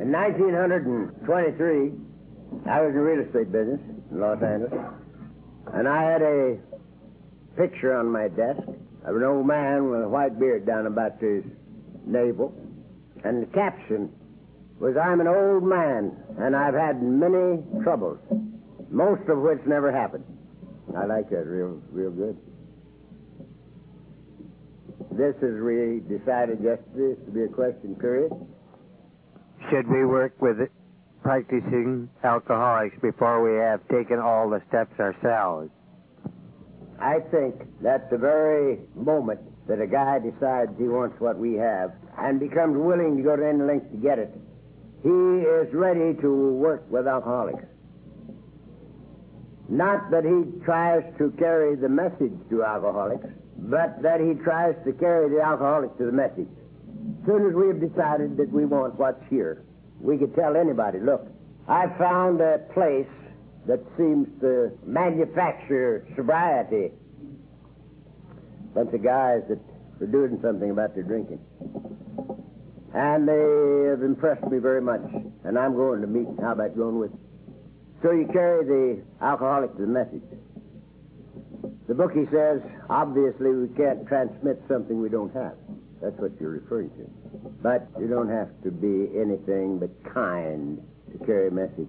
In 1923, I was in the real estate business in Los Angeles, and I had a picture on my desk of an old man with a white beard down about his navel, and the caption was, "I'm an old man, and I've had many troubles, most of which never happened." I like that real good. This is we decided yesterday to be a question period. Should we work with practicing alcoholics before we have taken all the steps ourselves? I think that's the very moment that a guy decides he wants what we have and becomes willing to go to any length to get it, he is ready to work with alcoholics. Not that he tries to carry the message to alcoholics, but that he tries to carry the alcoholics to the message. As soon as we have decided that we want what's here, we could tell anybody, look, I found a place that seems to manufacture sobriety. Bunch of guys that are doing something about their drinking. And they have impressed me very much. And I'm going to meet. How about going with? So you carry the alcoholic to the message. The bookie says, obviously we can't transmit something we don't have. That's what you're referring to. But you don't have to be anything but kind to carry a message.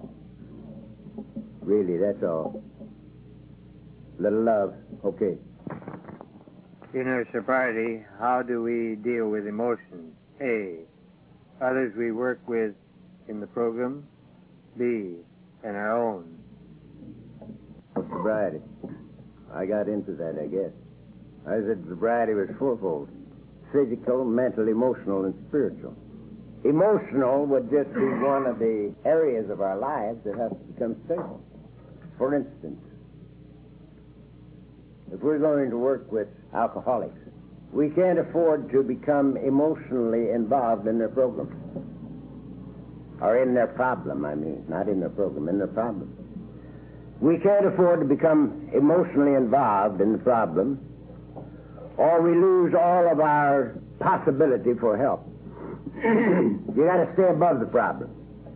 Really, that's all. Little love. Okay. In our sobriety, how do we deal with emotions? A, others we work with in the program. B, and our own. Sobriety. I got into that, I guess. I said sobriety was fourfold. Physical, mental, emotional, and spiritual. Emotional would just be one of the areas of our lives that has to become stable. For instance, if we're going to work with alcoholics, we can't afford to become emotionally involved in their program. Or in their problem, I mean. Not in their program, in their problem. We can't afford to become emotionally involved in the problem, or we lose all of our possibility for help. You got to stay above the problem.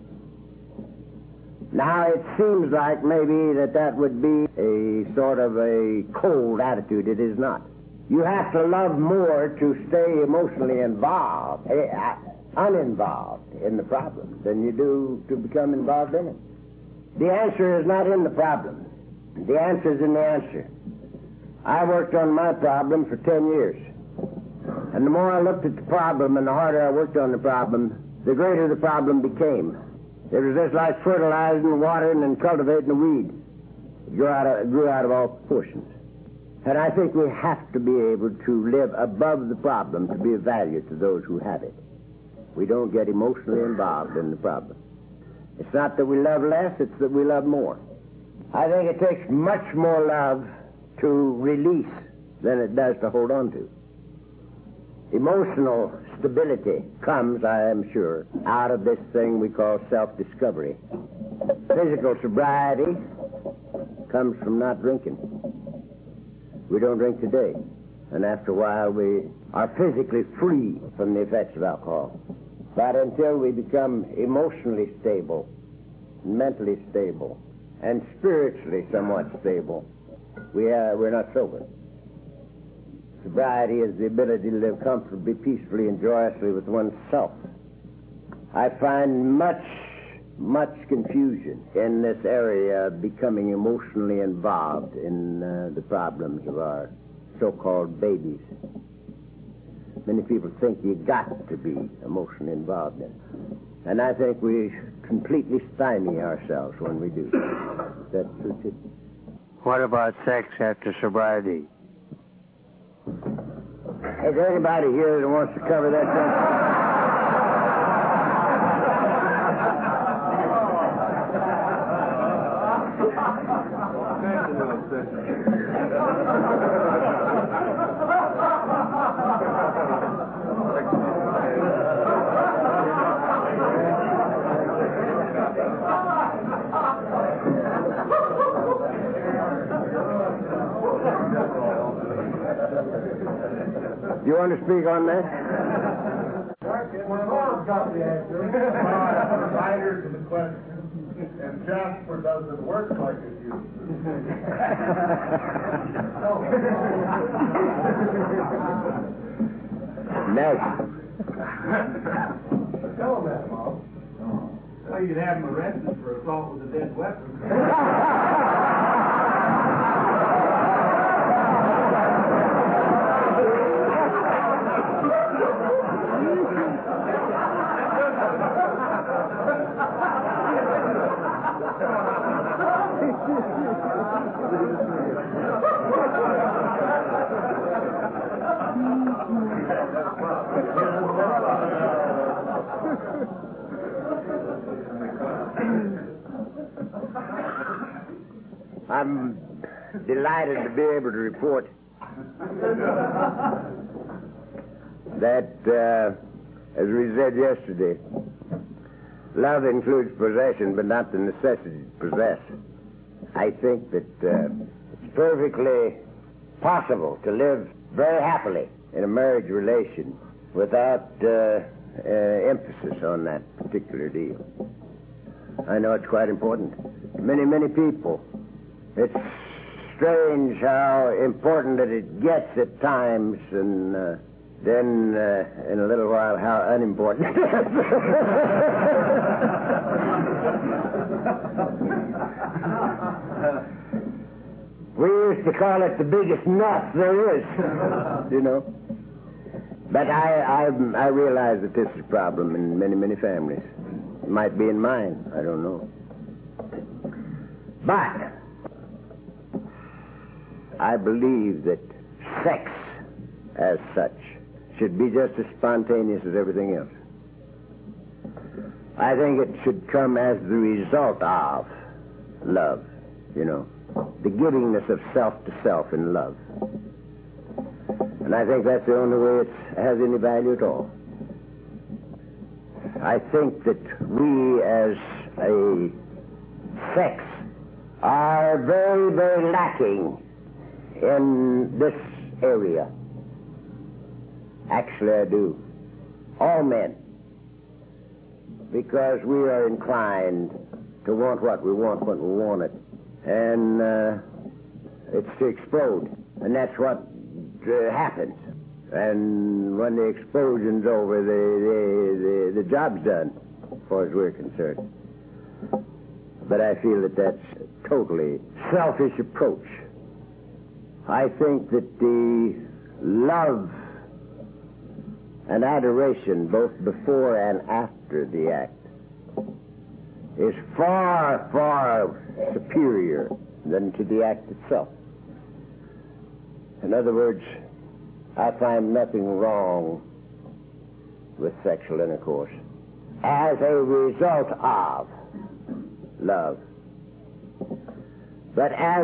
Now, it seems like maybe that would be a sort of a cold attitude. It is not. You have to love more to stay emotionally involved, uninvolved in the problem than you do to become involved in it. The answer is not in the problem. The answer is in the answer. I worked on my problem for 10 years. And the more I looked at the problem and the harder I worked on the problem, the greater the problem became. It was just like fertilizing, watering, and cultivating a weed. It grew out of all proportions. And I think we have to be able to live above the problem to be of value to those who have it. We don't get emotionally involved in the problem. It's not that we love less, it's that we love more. I think it takes much more love to release than it does to hold on to. Emotional stability comes, I am sure, out of this thing we call self-discovery. Physical sobriety comes from not drinking. We don't drink today, and after a while we are physically free from the effects of alcohol. But until we become emotionally stable, mentally stable, and spiritually somewhat stable, we're not sober. Sobriety is the ability to live comfortably, peacefully, and joyously with oneself. I find much confusion in this area of becoming emotionally involved in the problems of our so-called babies. Many people think you got to be emotionally involved in it. And I think we completely stymie ourselves when we do. That's true. What about sex after sobriety? Is there anybody here that wants to cover that Do you want to speak on that? got the answer. Provider to the question, and Jasper doesn't work like it used to. Next. Tell him that, Mom. Well, you'd have him arrested for assault with a dead weapon. I'm delighted to be able to report that, as we said yesterday, love includes possession, but not the necessity to possess. I think that it's perfectly possible to live very happily in a marriage relation without emphasis on that particular deal. I know it's quite important. Many people. It's strange how important that it gets at times, and then in a little while how unimportant it is. We used to call it the biggest nut there is, you know. But I realize that this is a problem in many families. It might be in mine. I don't know. But I believe that sex, as such, should be just as spontaneous as everything else. I think it should come as the result of love, you know, the givingness of self to self in love. And I think that's the only way it has any value at all. I think that we as a sex are very lacking in this area. Actually, I do. All men. Because we are inclined to want what we want when we want it. And it's to explode. And that's what happens. And when the explosion's over, the job's done, as far as we're concerned. But I feel that that's a totally selfish approach. I think that the love and adoration, both before and after the act, is far superior than to the act itself. In other words, I find nothing wrong with sexual intercourse as a result of love. But as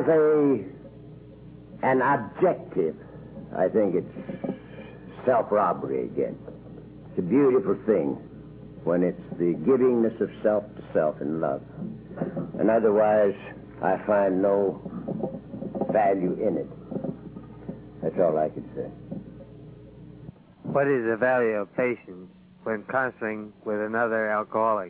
an objective, I think it's self-robbery again. It's a beautiful thing when it's the givingness of self to self in love. And otherwise, I find no value in it. That's all I can say. What is the value of patience when counseling with another alcoholic?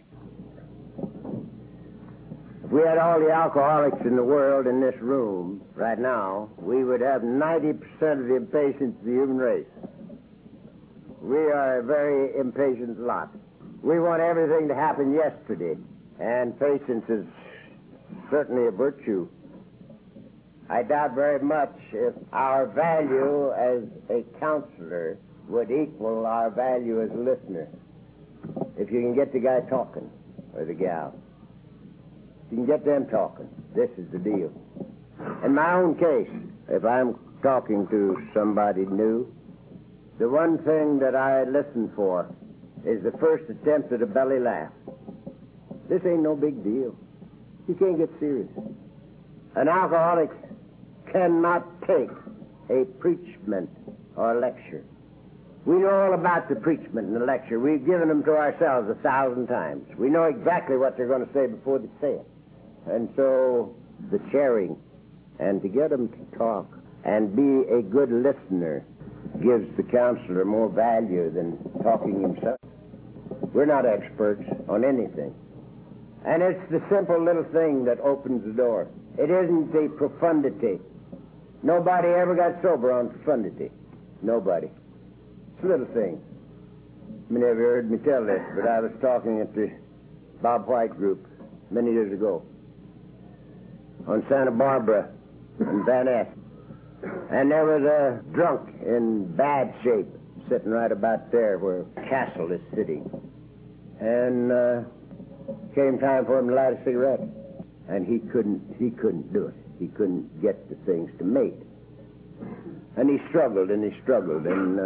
If we had all the alcoholics in the world in this room right now, we would have 90% of the impatience of the human race. We are a very impatient lot. We want everything to happen yesterday, and patience is certainly a virtue. I doubt very much if our value as a counselor would equal our value as a listener. If you can get the guy talking, or the gal. If you can get them talking, this is the deal. In my own case, if I'm talking to somebody new, the one thing that I listen for is the first attempt at a belly laugh. This ain't no big deal. You can't get serious. An alcoholic cannot take a preachment or a lecture. We know all about the preachment and the lecture. We've given them to ourselves 1,000 times. We know exactly what they're going to say before they say it. And so the sharing and to get them to talk and be a good listener gives the counselor more value than talking himself. We're not experts on anything. And it's the simple little thing that opens the door. It isn't the profundity. Nobody ever got sober on profundity. Nobody. It's a little thing. Many of you heard me tell this, but I was talking at the Bob White group many years ago on Santa Barbara and Van Ness. And there was a drunk in bad shape sitting right about there where Castle is sitting. And came time for him to light a cigarette. And he couldn't do it. He couldn't get the things to mate. And he struggled and he struggled. And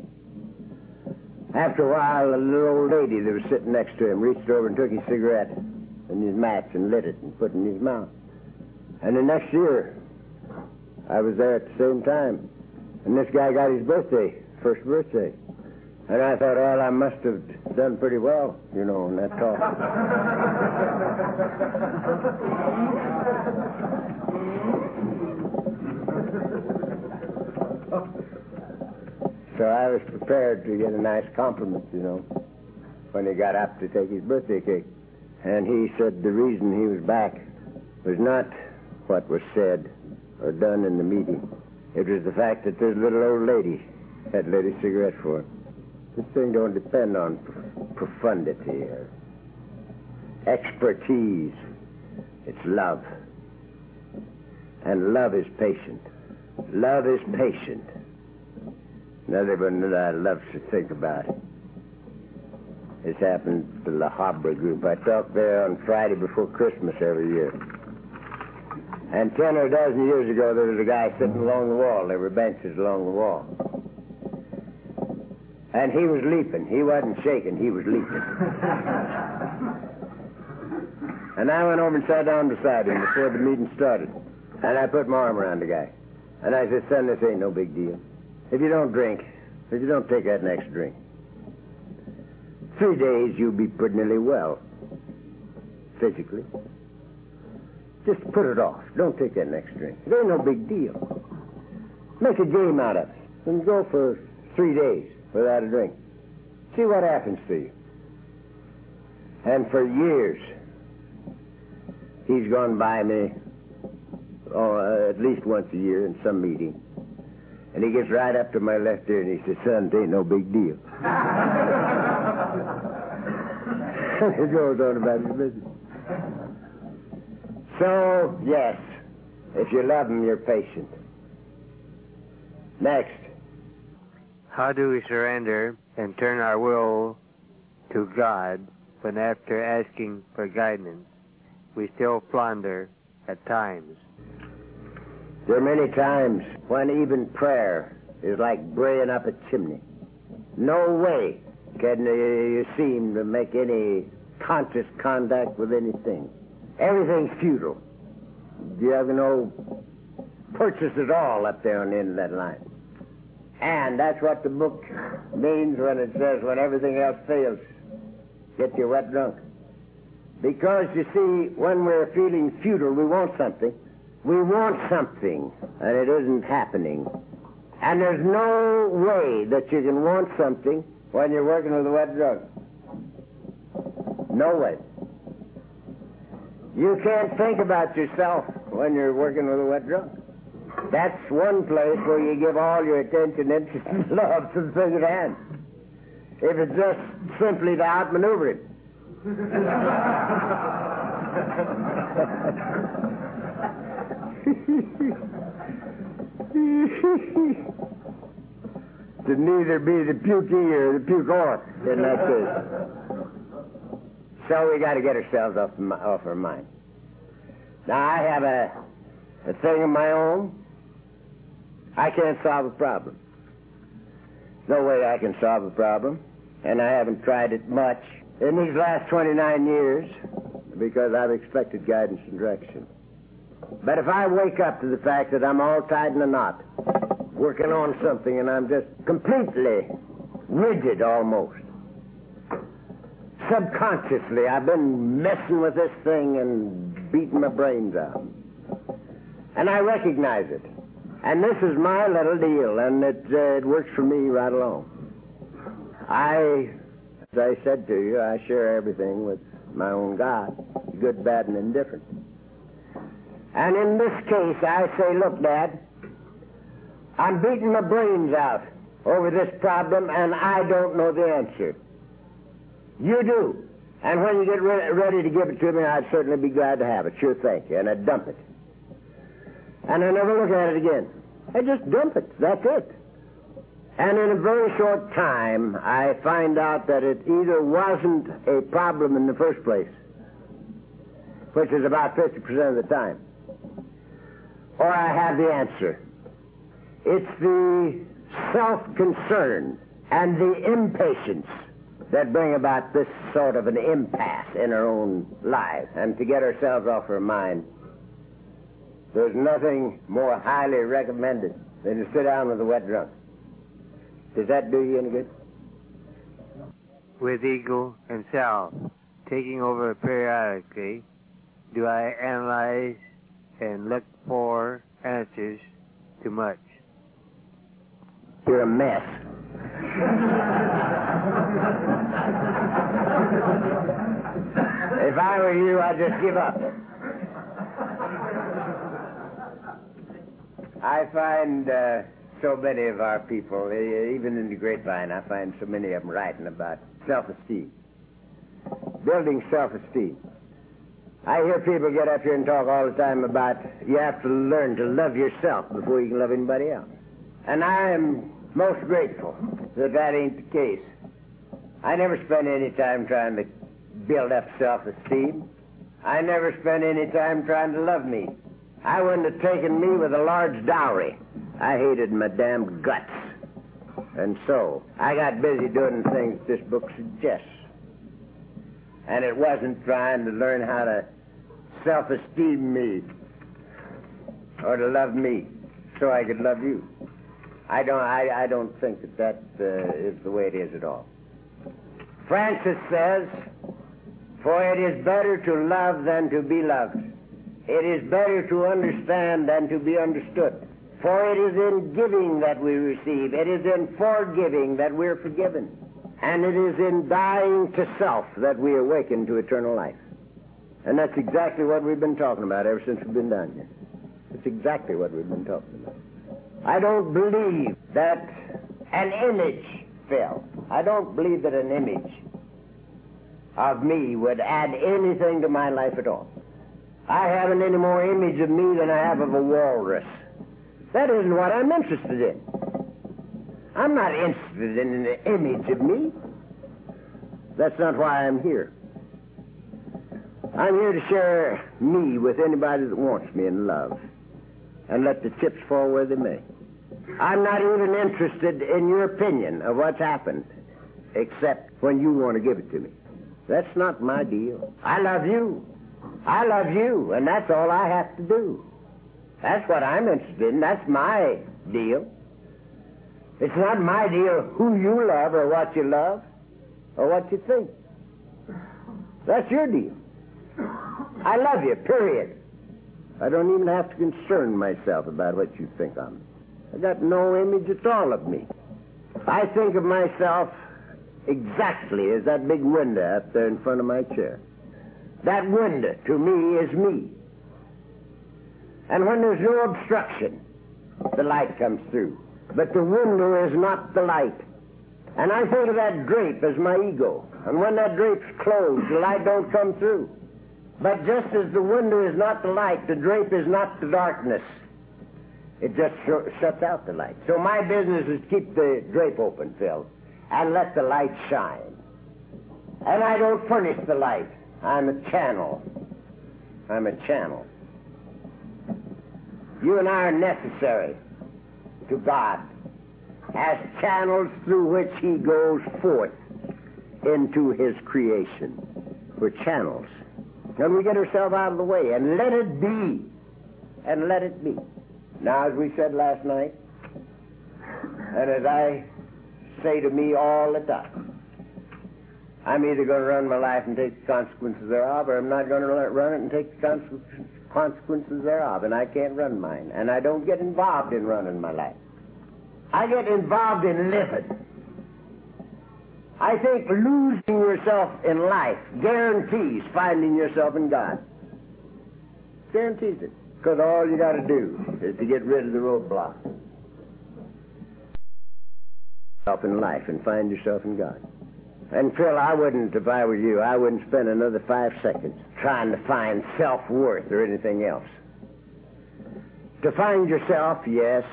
after a while, a little old lady that was sitting next to him reached over and took his cigarette and his match and lit it and put it in his mouth. And the next year, I was there at the same time. And this guy got his birthday, first birthday. And I thought, well, I must have done pretty well, you know, in that talk. So I was prepared to get a nice compliment, you know, when he got up to take his birthday cake. And he said the reason he was back was not what was said or done in the meeting. It was the fact that this little old lady had lit a cigarette for him. This thing don't depend on profundity or expertise. It's love. And love is patient. Love is patient. Another one that I love to think about. This happened to La Habra group. I talked there on Friday before Christmas every year. And 10 or a dozen years ago, there was a guy sitting along the wall. There were benches along the wall. And he was leaping. He wasn't shaking. He was leaping. And I went over and sat down beside him before the meeting started. And I put my arm around the guy. And I said, son, this ain't no big deal. If you don't drink, if you don't take that next drink, 3 days you'll be pretty nearly well, physically. Just put it off. Don't take that next drink. It ain't no big deal. Make a game out of it. And go for 3 days without a drink. See what happens to you. And for years, he's gone by me at least once a year in some meeting. And he gets right up to my left ear and he says, son, it ain't no big deal. He goes on about his business. So, yes, if you love him, you're patient. Next. How do we surrender and turn our will to God when after asking for guidance, we still flounder at times? There are many times when even prayer is like braying up a chimney. No way can you seem to make any conscious contact with anything. Everything's futile. You have no purchase at all up there on the end of that line. And that's what the book means when it says when everything else fails, get your wet drunk. Because, you see, when we're feeling futile, we want something. We want something, and it isn't happening. And there's no way that you can want something when you're working with a wet drunk. No way. You can't think about yourself when you're working with a wet drunk. That's one place where you give all your attention, interest, and love to the thing at hand. If it's just simply to outmaneuver it. To neither be the pukey or the puke-or in that case. So we got to get ourselves off our mind. Now, I have a thing of my own. I can't solve a problem. No way I can solve a problem. And I haven't tried it much in these last 29 years because I've expected guidance and direction. But if I wake up to the fact that I'm all tied in a knot, working on something, and I'm just completely rigid almost, subconsciously, I've been messing with this thing and beating my brains out. And I recognize it. And this is my little deal, and it works for me right along. I As I said to you, I share everything with my own God, good, bad, and indifferent. And in this case, I say, look, Dad, I'm beating my brains out over this problem, and I don't know the answer. You do. And when you get ready to give it to me, I'd certainly be glad to have it. Sure, thank you. And I'd dump it. And I never look at it again. I just dump it. That's it. And in a very short time, I find out that it either wasn't a problem in the first place, which is about 50% of the time, or I have the answer. It's the self-concern and the impatience that bring about this sort of an impasse in our own lives. And to get ourselves off our mind, there's nothing more highly recommended than to sit down with a wet drunk. Does that do you any good? With ego and self taking over periodically, do I analyze and look for answers to much? You're a mess. If I were you, I'd just give up. I find so many of our people, even in the grapevine, I find so many of them writing about self-esteem, building self-esteem. I hear people get up here and talk all the time about you have to learn to love yourself before you can love anybody else. And I am most grateful that that ain't the case. I never spend any time trying to build up self-esteem. I never spent any time trying to love me. I wouldn't have taken me with a large dowry. I hated my damn guts. And so, I got busy doing the things this book suggests. And it wasn't trying to learn how to self-esteem me or to love me so I could love you. I don't think that is the way it is at all. Francis says, for it is better to love than to be loved. It is better to understand than to be understood. For it is in giving that we receive. It is in forgiving that we're forgiven. And it is in dying to self that we awaken to eternal life. And that's exactly what we've been talking about ever since we've been down here. It's exactly what we've been talking about. I don't believe that an image fell. I don't believe that an image of me would add anything to my life at all. I haven't any more image of me than I have of a walrus. That isn't what I'm interested in. I'm not interested in an image of me. That's not why I'm here. I'm here to share me with anybody that wants me in love, and let the chips fall where they may. I'm not even interested in your opinion of what's happened, except when you want to give it to me. That's not my deal. I love you. I love you, and that's all I have to do. That's what I'm interested in. That's my deal. It's not my deal who you love or what you love or what you think. That's your deal. I love you, period. I don't even have to concern myself about what you think of me. I got no image at all of me. I think of myself exactly as that big window up there in front of my chair. That window, to me, is me. And when there's no obstruction, the light comes through. But the window is not the light. And I think of that drape as my ego. And when that drape's closed, the light don't come through. But just as the window is not the light, the drape is not the darkness. It just shuts out the light. So my business is keep the drape open, Phil, and let the light shine. And I don't furnish the light. I'm a channel. I'm a channel. You and I are necessary to God as channels through which He goes forth into His creation. We're channels. And we get ourselves out of the way and let it be. And let it be. Now, as we said last night, and as I say to me all the time, I'm either going to run my life and take the consequences thereof, or I'm not going to run it and take the consequences thereof, and I can't run mine. And I don't get involved in running my life. I get involved in living. I think losing yourself in life guarantees finding yourself in God. Guarantees it. Because all you got to do is to get rid of the roadblock. Yourself in life and find yourself in God. And Phil, I wouldn't, if I were you, I wouldn't spend another 5 seconds trying to find self-worth or anything else. To find yourself, yes.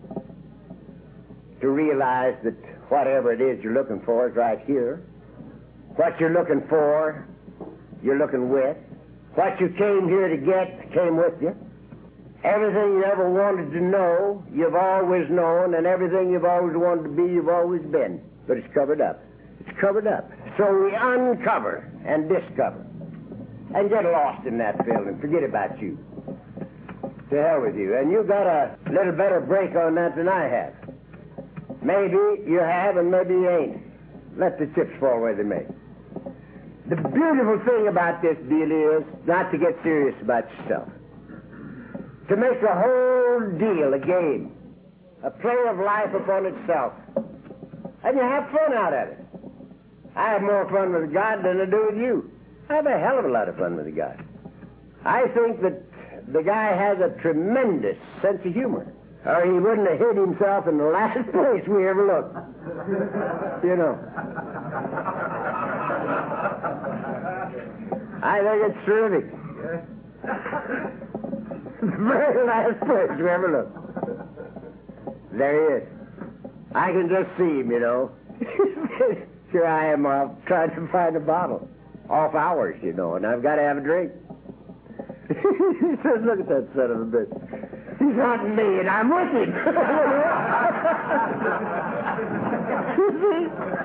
To realize that whatever it is you're looking for is right here. What you're looking for, you're looking with. What you came here to get came with you. Everything you ever wanted to know, you've always known, and everything you've always wanted to be, you've always been. But it's covered up. It's covered up. So we uncover and discover. And get lost in that field and forget about you. To hell with you. And you got a little better break on that than I have. Maybe you have and maybe you ain't. Let the chips fall where they may. The beautiful thing about this deal is not to get serious about yourself. To make the whole deal a game. A play of life upon itself. And you have fun out of it. I have more fun with God than I do with you. I have a hell of a lot of fun with God. I think that the guy has a tremendous sense of humor. Or he wouldn't have hid himself in the last place we ever looked. You know. I think it's terrific. The very last place we ever looked. There he is. I can just see him, you know. Here I am trying to find a bottle. Off hours, you know, and I've got to have a drink. He says, look at that son of a bitch. He's hunting me, and I'm with him. You see?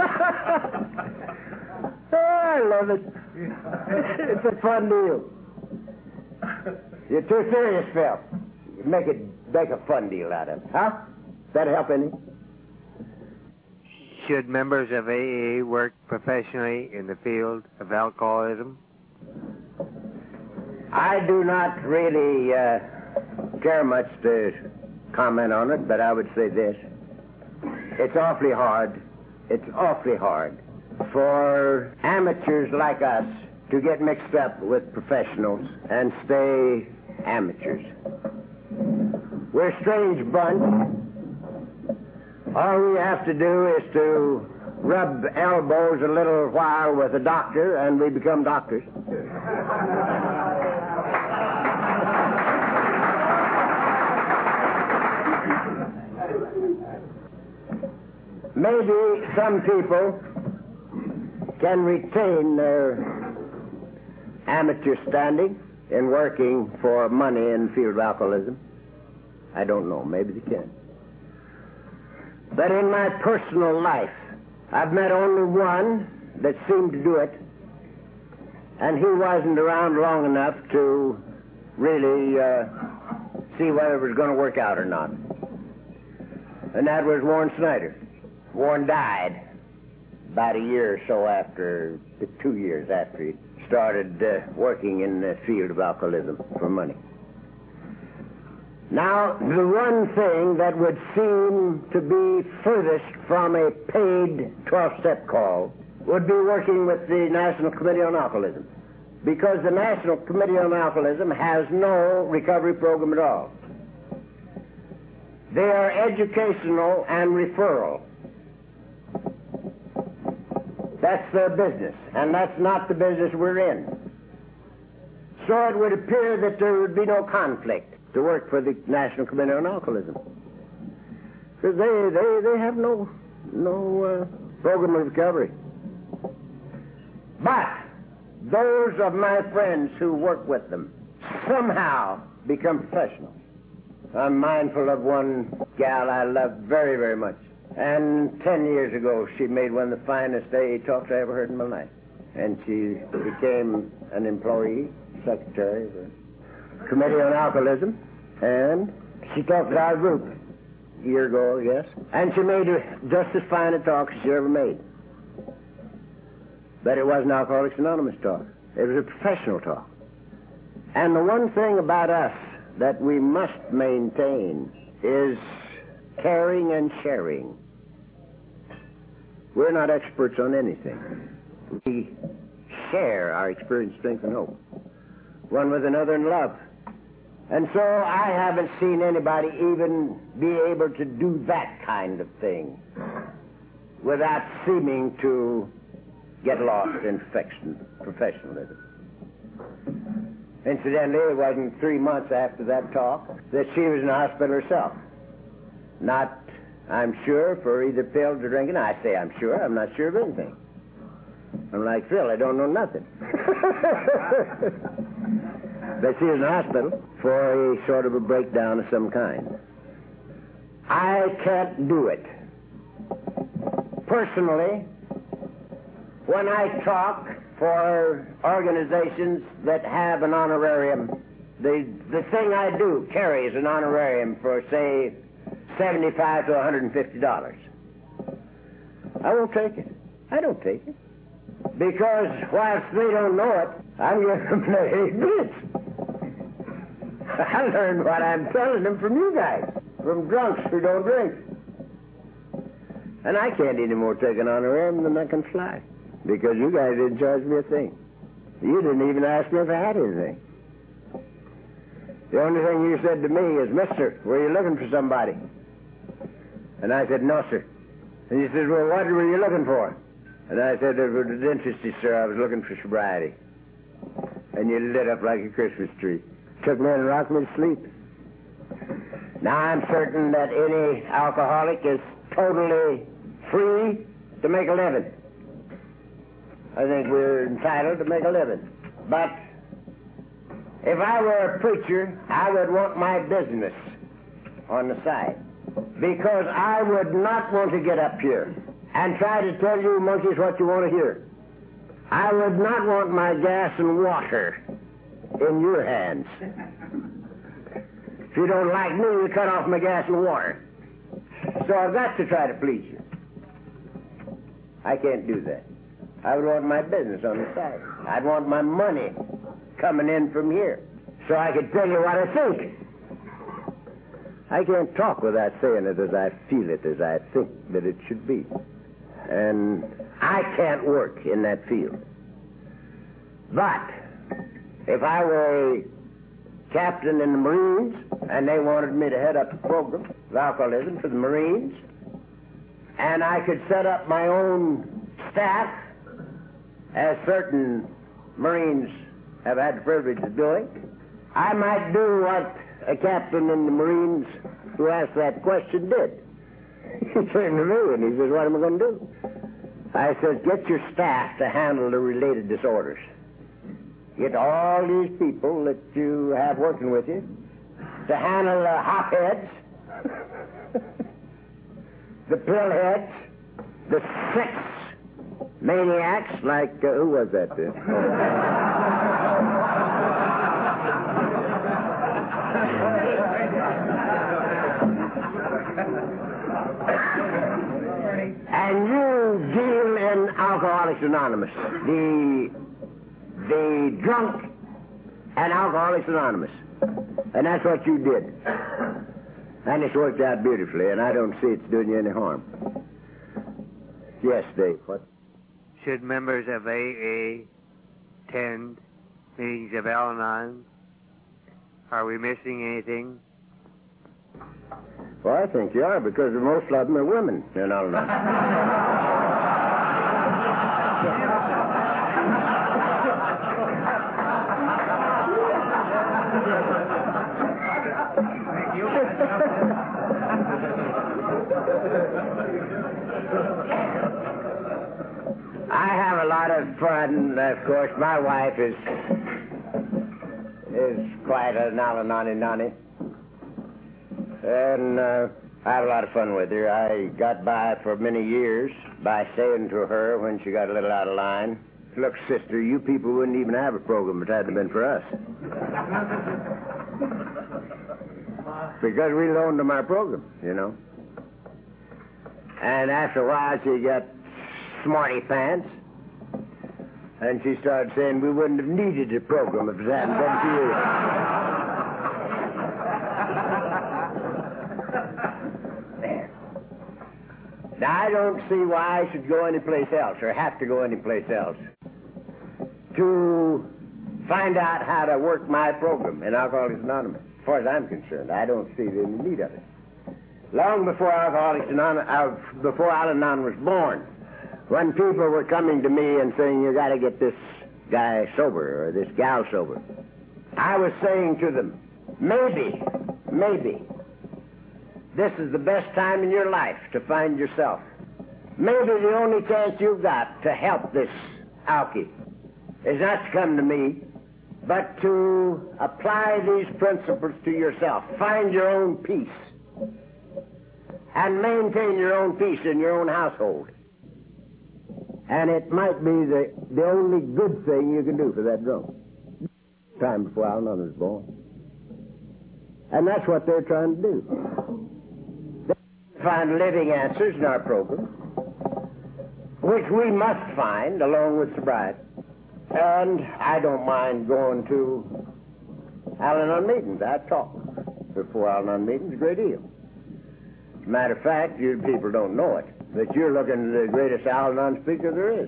Oh, I love it. It's a fun deal. You're too serious, Phil. Make a fun deal out of it. Huh? That help any? Should members of AA work professionally in the field of alcoholism? I do not really care much to comment on it, but I would say this. It's awfully hard for amateurs like us to get mixed up with professionals and stay amateurs. We're a strange bunch. All we have to do is to rub elbows a little while with a doctor, and we become doctors. Maybe some people can retain their amateur standing in working for money in the field of alcoholism. I don't know. Maybe they can. But in my personal life, I've met only one that seemed to do it, and he wasn't around long enough to really see whether it was going to work out or not. And that was Warren Snyder. Warren died about a year or so after, 2 years after he started working in the field of alcoholism for money. Now, the one thing that would seem to be furthest from a paid 12-step call would be working with the National Committee on Alcoholism, because the National Committee on Alcoholism has no recovery program at all. They are educational and referral. That's their business, and that's not the business we're in. So it would appear that there would be no conflict to work for the National Committee on Alcoholism, because they have no program of recovery. But those of my friends who work with them somehow become professionals. I'm mindful of one gal I loved very, very much. And 10 years ago, she made one of the finest AA talks I ever heard in my life. And she became an employee, secretary of the Committee on Alcoholism. And she talked at our group a year ago, yes. And she made just as fine a talk as she ever made. But it wasn't Alcoholics Anonymous talk. It was a professional talk. And the one thing about us that we must maintain is caring and sharing. We're not experts on anything. We share our experience, strength, and hope, one with another in love. And so I haven't seen anybody even be able to do that kind of thing without seeming to get lost in professionalism. Incidentally, it wasn't 3 months after that talk that she was in the hospital herself. Not, I'm sure, for either pills or drinking. I say I'm sure. I'm not sure of anything. I'm like Phil. I don't know nothing. But she was in the hospital for a sort of a breakdown of some kind. I can't do it. Personally, when I talk for organizations that have an honorarium, the thing I do carries an honorarium for, say, $75 to $150. I won't take it. I don't take it. Because whilst they don't know it, I'm giving them the 8 bits. I learned what I'm telling them from you guys, from drunks who don't drink. And I can't any more take an honorarium than I can fly, because you guys didn't charge me a thing. You didn't even ask me if I had anything. The only thing you said to me is, "Mister, were you looking for somebody?" And I said, "No, sir." And you said, "Well, what were you looking for?" And I said, "It was interesting, sir. I was looking for sobriety." And you lit up like a Christmas tree. Took me and rocked me to sleep. Now, I'm certain that any alcoholic is totally free to make a living. I think we're entitled to make a living. But if I were a preacher, I would want my business on the side, because I would not want to get up here and try to tell you monkeys what you want to hear. I would not want my gas and water in your hands. If you don't like me, you cut off my gas and water. So I've got to try to please you. I can't do that. I would want my business on the side. I'd want my money coming in from here so I could tell you what I think. I can't talk without saying it as I feel it, as I think that it should be. And I can't work in that field. But if I were a captain in the Marines and they wanted me to head up a program of alcoholism for the Marines, and I could set up my own staff, as certain Marines have had the privilege of doing, I might do what a captain in the Marines who asked that question did. He turned to me and he says, "What am I going to do?" I said, "Get your staff to handle the related disorders. Get all these people that you have working with you to handle the hopheads, the pillheads, the sex maniacs, like, who was that? And you deal in Alcoholics Anonymous, the drunk and Alcoholics Anonymous. And that's what you did. And it's worked out beautifully, and I don't see it's doing you any harm. Yes, Dave, what? Should members of AA attend meetings of Al-Anon? Are we missing anything? Well, I think you are, because most of them are women in Al-Anon. I have a lot of fun. Of course, my wife is quite a nani. And I have a lot of fun with her. I got by for many years by saying to her when she got a little out of line, "Look, sister, you people wouldn't even have a program if it hadn't been for us." Because we loaned them our program, you know. And after a while, she got smarty pants, and she started saying we wouldn't have needed a program if it hadn't been for you. Now, I don't see why I should go anyplace else or have to go anyplace else to find out how to work my program in Alcoholics Anonymous. As far as I'm concerned, I don't see any need of it. Long before Alcoholics Anonymous, before Al-Anon was born, when people were coming to me and saying, you got to get this guy sober or this gal sober, I was saying to them, maybe, this is the best time in your life to find yourself. Maybe the only chance you've got to help this alky is not to come to me, but to apply these principles to yourself. Find your own peace and maintain your own peace in your own household. And it might be the only good thing you can do for that drunk. Time before Al-Anon was born. And that's what they're trying to do. They find living answers in our program, which we must find along with sobriety. And I don't mind going to Al-Anon meetings. I talk before Al-Anon meetings a great deal. As a matter of fact, you people don't know it, that you're looking at the greatest Al-Anon speaker there is.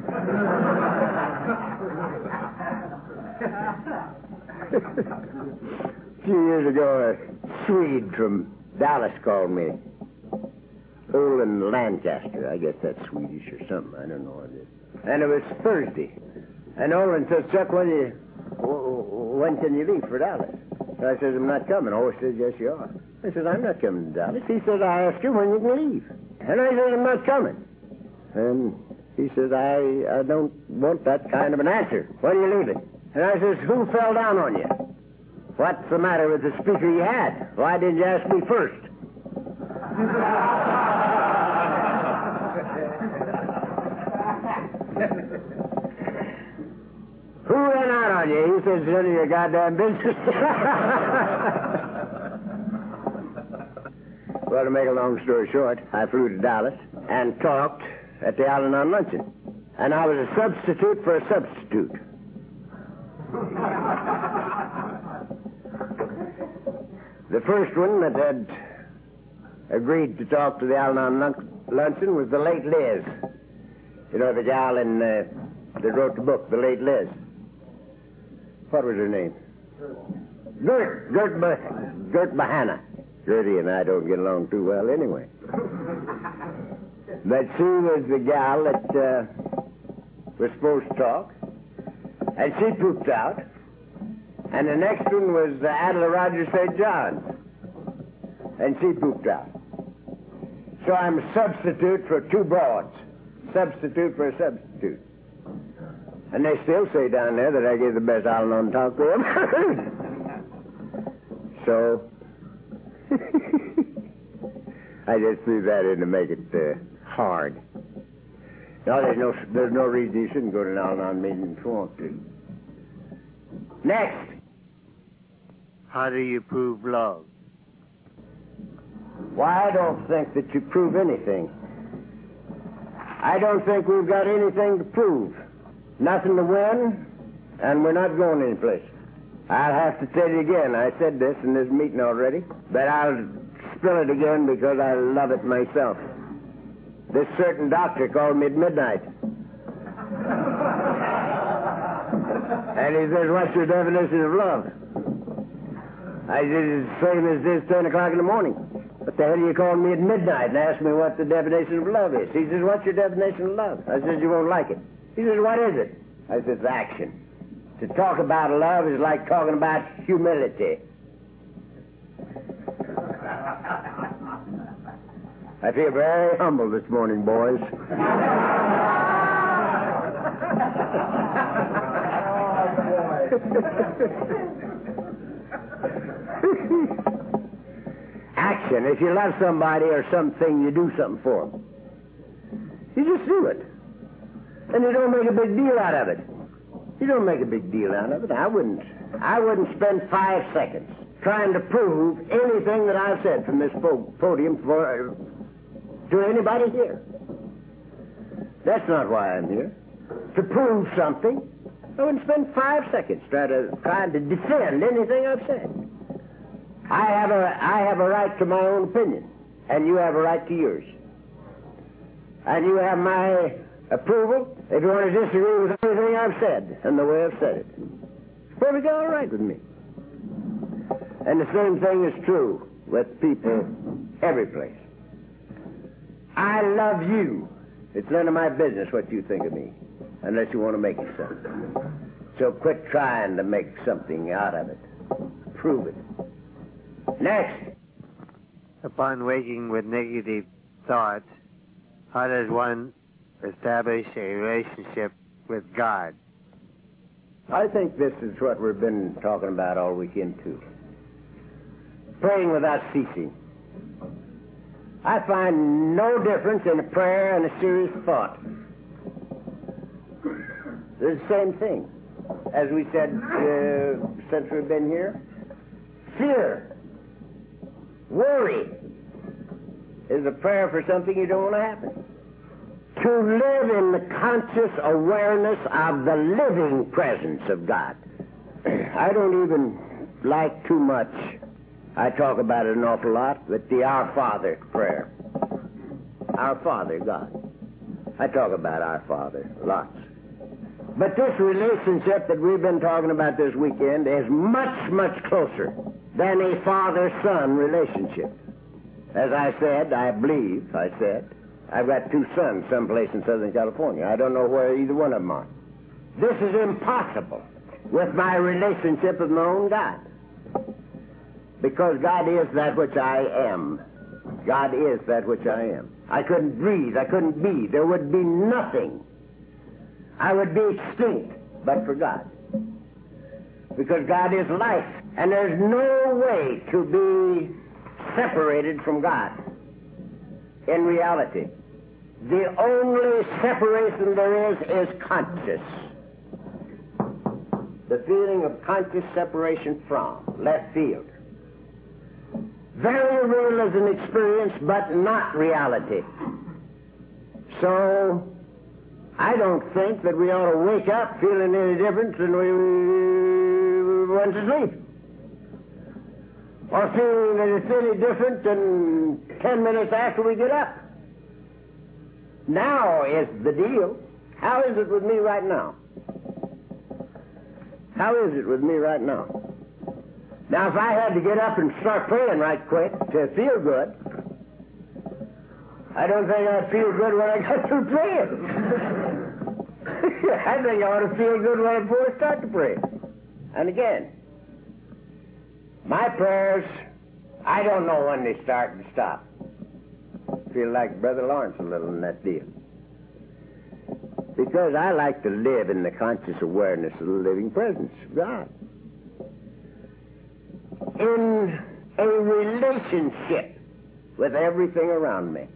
A few years ago, a Swede from Dallas called me. Olin Lancaster. I guess that's Swedish or something. I don't know what it is. And it was Thursday. And Olin says, Chuck, when can you leave for Dallas? So I says, I'm not coming. Oh, he says, yes, you are. I says, I'm not coming to Dallas. He says, I asked you when you can leave. And I says, I'm not coming. And he says, I don't want that kind of an answer. When are you leaving? And I says, who fell down on you? What's the matter with the speaker you had? Why didn't you ask me first? Who ran out on you? He says, none of your goddamn business. Well, to make a long story short, I flew to Dallas and talked at the Al-Anon luncheon. And I was a substitute for a substitute. The first one that had agreed to talk to the Al-Anon luncheon was the late Liz. You know, the gal that wrote the book, the late Liz. What was her name? Gert Bahana. Gertie and I don't get along too well anyway. But she was the gal that was supposed to talk. And she pooped out. And the next one was Adela Rogers St. John's. And she pooped out. So I'm a substitute for two broads. Substitute for a substitute. And they still say down there that I give the best Al-Anon talk they ever heard. So, I just threw that in to make it hard. No, there's no reason you shouldn't go to an Al-Anon meeting if you want to. Next. How do you prove love? Why, I don't think that you prove anything. I don't think we've got anything to prove. Nothing to win, and we're not going anyplace. I'll have to tell you again, I said this in this meeting already, but I'll spill it again because I love it myself. This certain doctor called me at midnight. And he says, what's your definition of love? I said, it's the same as this 10 o'clock in the morning. What the hell are you calling me at midnight and ask me what the definition of love is? He says, what's your definition of love? I said, you won't like it. He says, what is it? I said, it's action. To talk about love is like talking about humility. I feel very humble this morning, boys. Action. If you love somebody or something, you do something for them. You just do it. And you don't make a big deal out of it. You don't make a big deal out of it. I wouldn't spend 5 seconds trying to prove anything that I've said from this podium to anybody here. That's not why I'm here. To prove something. I wouldn't spend 5 seconds trying to defend anything I've said. I have a right to my own opinion, and you have a right to yours. And you have my approval if you want to disagree with anything I've said and the way I've said it. It's perfectly all right with me. And the same thing is true with people every place. I love you. It's none of my business what you think of me, unless you want to make it something. So quit trying to make something out of it. Prove it. Next. Upon waking with negative thoughts, how does one establish a relationship with God? I think this is what we've been talking about all weekend, too. Praying without ceasing. I find no difference in a prayer and a serious thought. They're the same thing. As we said since we've been here, fear, worry is a prayer for something you don't want to happen. To live in the conscious awareness of the living presence of God. I don't even like too much, I talk about it an awful lot, but the Our Father prayer. Our Father, God. I talk about Our Father lots. But this relationship that we've been talking about this weekend is much, much closer than a father-son relationship. As I said, I've got two sons someplace in Southern California. I don't know where either one of them are. This is impossible with my relationship with my own God. Because God is that which I am. God is that which I am. I couldn't breathe. I couldn't be. There would be nothing. I would be extinct but for God. Because God is life. And there's no way to be separated from God in reality. The only separation there is conscious. The feeling of conscious separation from, left field. Very real as an experience, but not reality. So, I don't think that we ought to wake up feeling any different than we went to sleep. Or feeling that it's any different than 10 minutes after we get up. Now is the deal. How is it with me right now? How is it with me right now? Now, if I had to get up and start praying right quick to feel good, I don't think I'd feel good when I got through praying. I think I ought to feel good when I start to pray. And again, my prayers, I don't know when they start and stop. Feel like Brother Lawrence a little in that deal. Because I like to live in the conscious awareness of the living presence of God. In a relationship with everything around me.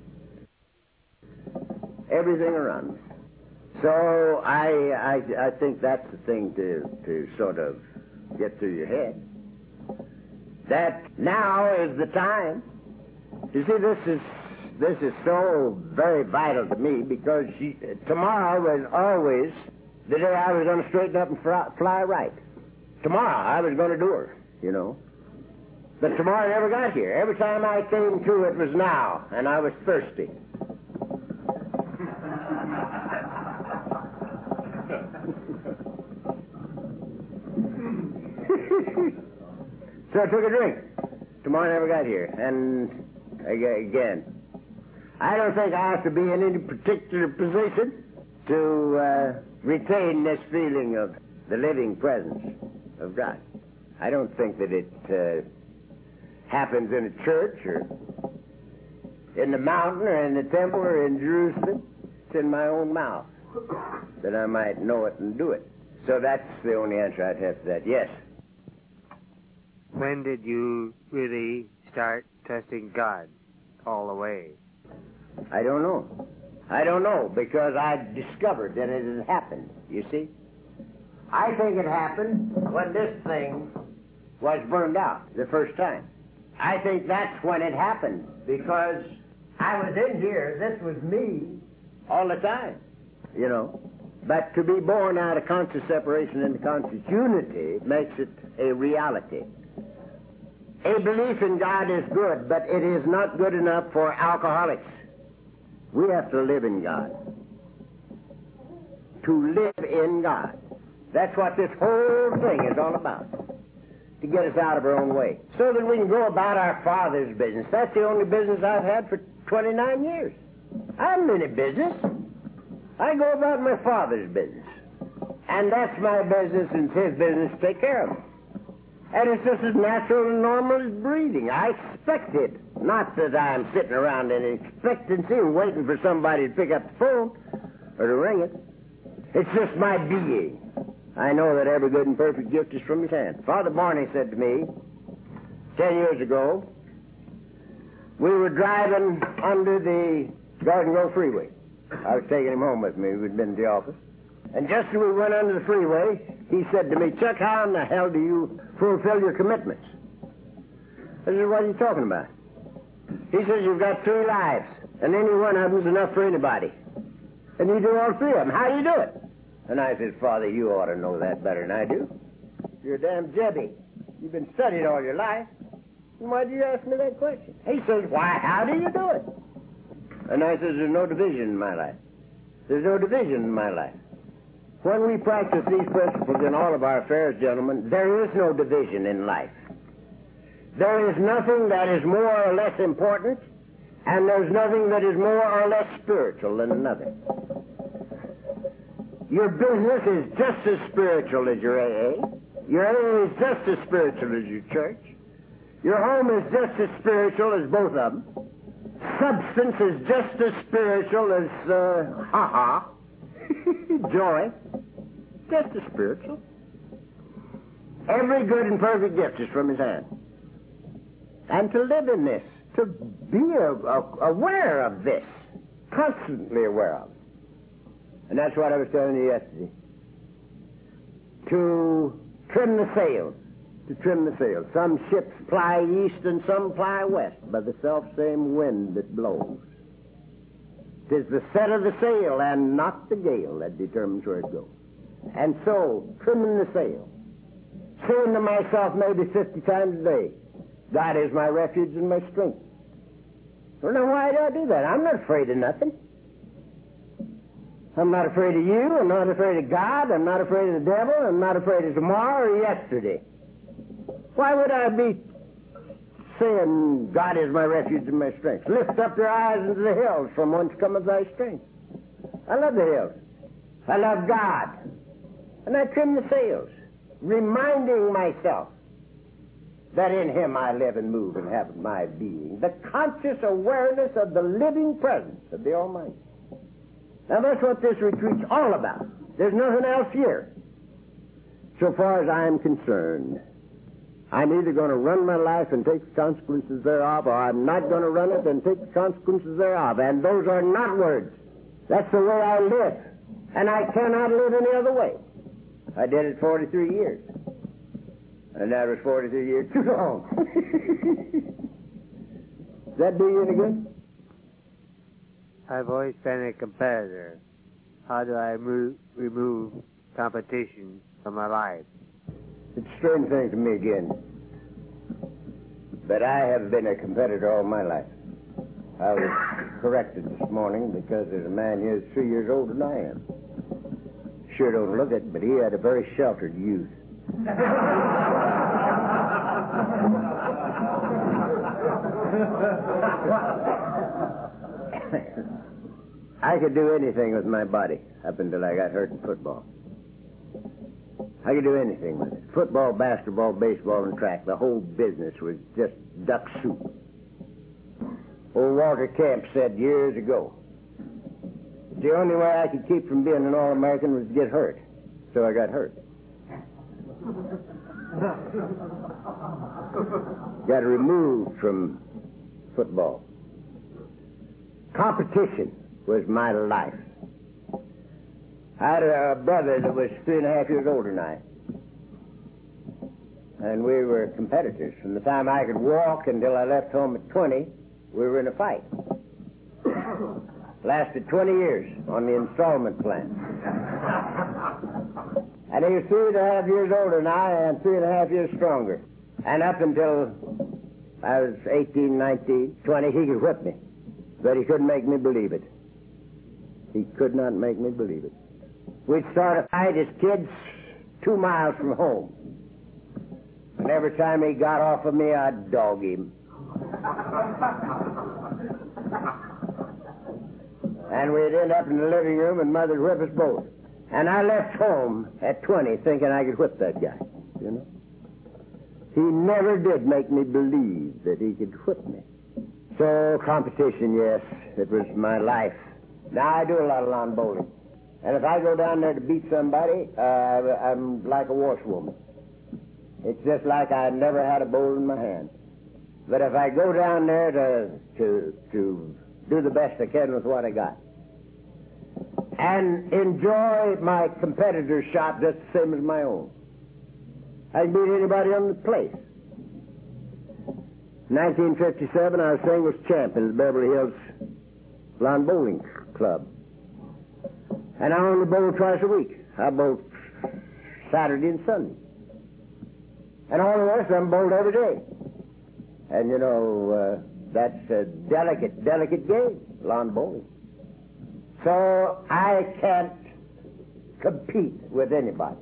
Everything around me. So I think that's the thing to sort of get through your head. That now is the time. You see, this is so very vital to me because tomorrow was always the day I was going to straighten up and fly right. Tomorrow I was going to do her, you know. But tomorrow never got here. Every time I came to it was now, and I was thirsty. So I took a drink. Tomorrow never got here. And again, I don't think I have to be in any particular position to retain this feeling of the living presence of God. I don't think that it happens in a church or in the mountain or in the temple or in Jerusalem. It's in my own mouth that I might know it and do it. So that's the only answer I'd have to that. Yes. When did you really start trusting God all the way? I don't know. I don't know, because I discovered that it had happened, you see. I think it happened when this thing was burned out the first time. I think that's when it happened, because I was in here, this was me, all the time, you know. But to be born out of conscious separation into conscious unity makes it a reality. A belief in God is good, but it is not good enough for alcoholics. We have to live in God. To live in God. That's what this whole thing is all about. To get us out of our own way. So that we can go about our Father's business. That's the only business I've had for 29 years. I haven't any business. I go about my Father's business. And that's my business and it's his business to take care of it. And it's just as natural and normal as breathing. I expect it. Not that I'm sitting around in expectancy and waiting for somebody to pick up the phone or to ring it. It's just my being. I know that every good and perfect gift is from his hand. Father Barney said to me 10 years ago, we were driving under the Garden Grove Freeway. I was taking him home with me. We'd been to the office. And just as we went under the freeway, he said to me, Chuck, how in the hell do you fulfill your commitments? I said, what are you talking about? He says, you've got 3 lives, and any one of them's enough for anybody. And you do all 3 of them. How do you do it? And I said, Father, you ought to know that better than I do. You're a damn Jebby. You've been studied all your life. And why do you ask me that question? He says, why, how do you do it? And I says, there's no division in my life. There's no division in my life. When we practice these principles in all of our affairs, gentlemen, there is no division in life. There is nothing that is more or less important, and there's nothing that is more or less spiritual than another. Your business is just as spiritual as your AA. Your AA is just as spiritual as your church. Your home is just as spiritual as both of them. Substance is just as spiritual as, joy. Just as spiritual. Every good and perfect gift is from his hand. And to live in this, to be aware of this, constantly aware of it. And that's what I was telling you yesterday. To trim the sails. To trim the sails. Some ships ply east and some ply west by the self-same wind that blows. 'Tis the set of the sail and not the gale that determines where it goes. And so, trimming the sail. Saying to myself maybe 50 times a day, God is my refuge and my strength. Well, now, why do I do that? I'm not afraid of nothing. I'm not afraid of you. I'm not afraid of God. I'm not afraid of the devil. I'm not afraid of tomorrow or yesterday. Why would I be saying, God is my refuge and my strength? Lift up your eyes into the hills from whence cometh thy strength. I love the hills. I love God. And I trim the sails, reminding myself that in him I live and move and have my being. The conscious awareness of the living presence of the Almighty. Now that's what this retreat's all about. There's nothing else here. So far as I am concerned, I'm either going to run my life and take the consequences thereof, or I'm not going to run it and take the consequences thereof. And those are not words. That's the way I live. And I cannot live any other way. I did it 43 years. And that was 43 years too long. Does that do you any good? I've always been a competitor. How do I remove competition from my life? It's a strange thing to me again. But I have been a competitor all my life. I was corrected this morning because there's a man here that's 3 years older than I am. Sure don't look it, but he had a very sheltered youth. I could do anything with my body up until I got hurt in football. I could do anything with it. Football, basketball, baseball, and track. The whole business was just duck soup. Old Walter Camp said years ago, the only way I could keep from being an All-American was to get hurt. So I got hurt. Got removed from football. Competition was my life. I had a brother that was 3.5 years older than I. And we were competitors. From the time I could walk until I left home at 20, we were in a fight. Lasted 20 years on the installment plan. And he was 3.5 years older than I and 3.5 years stronger. And up until I was 18, 19, 20, he could whip me. But he couldn't make me believe it. He could not make me believe it. We'd start a fight as kids 2 miles from home. And every time he got off of me, I'd dog him. And we'd end up in the living room and Mother'd whip us both. And I left home at 20 thinking I could whip that guy, you know. He never did make me believe that he could whip me. So, competition, yes, it was my life. Now, I do a lot of lawn bowling. And if I go down there to beat somebody, I'm like a washwoman. It's just like I never had a bowl in my hand. But if I go down there to do the best I can with what I got, and enjoy my competitor's shot just the same as my own, I can beat anybody on the place. 1957, I was singles champion at Beverly Hills Lawn Bowling Club. And I only bowled twice a week. I bowled Saturday and Sunday. And all the rest of them bowled every day. And, you know, that's a delicate game, lawn bowling. So I can't compete with anybody.